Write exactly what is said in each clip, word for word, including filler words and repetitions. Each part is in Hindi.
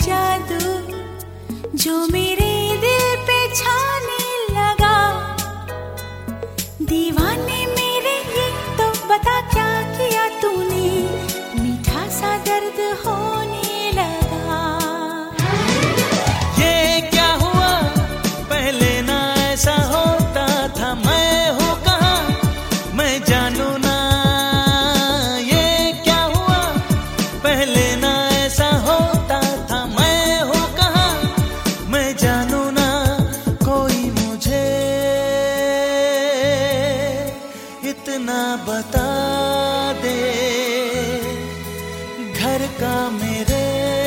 जादू जो मेरे दिल पे छाने लगा। दीवाने मेरे ये तो बता क्या किया तूने, मीठा सा दर्द होने लगा। ये क्या हुआ पहले ना ऐसा होता था, मैं हूँ कहाँ मैं जानू ना। ये क्या हुआ पहले ना ऐसा होता था, मैं हूँ कहाँ मैं जानू ना। कोई मुझे इतना बता दे, घर का मेरे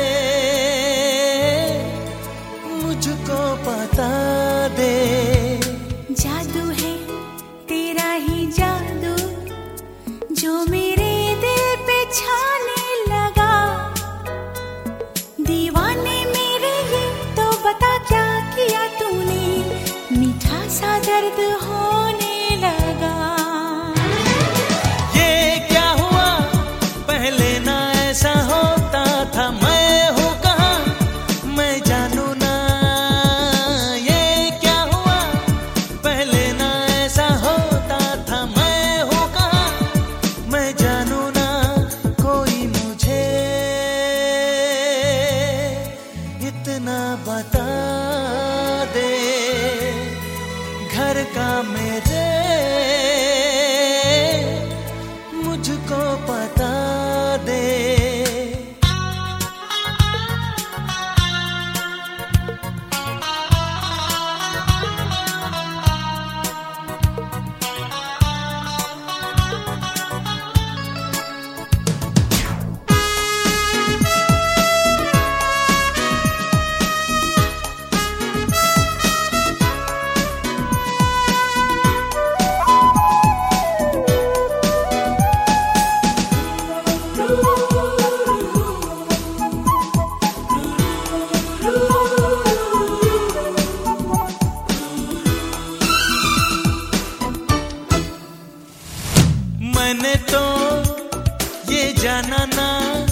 मुझको पता दे। जादू है तेरा ही जादू जो मेरे दिल पे छाने लगा। दीवाने मेरे ये तो बता क्या किया तूने, मीठा सा दर्द होने लगा। ये क्या हुआ पहले ना ऐसा होता था, मैं हूँ कहाँ मैं जानू ना। ये क्या हुआ पहले ना ऐसा होता था, मैं हूँ कहाँ मैं जानू ना। कोई मुझे इतना बता दे, घर का मेरे मुझको पता दे। मैंने तो ये जाना ना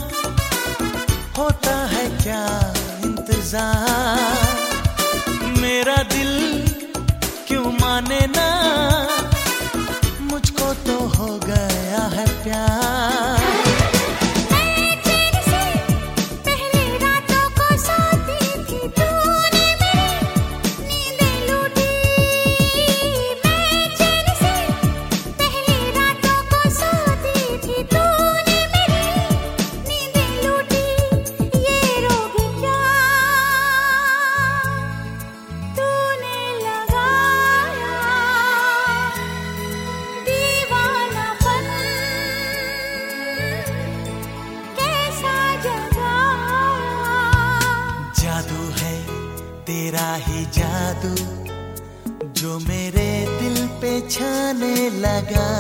होता है क्या इंतजार, मेरा दिल क्यों माने ना, मुझको तो हो गया है प्यार। जादू है तेरा ही जादू जो मेरे दिल पे छाने लगा।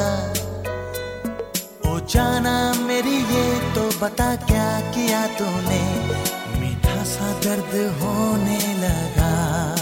ओ जाना मेरी ये तो बता क्या किया तूने, मीठा सा दर्द होने लगा।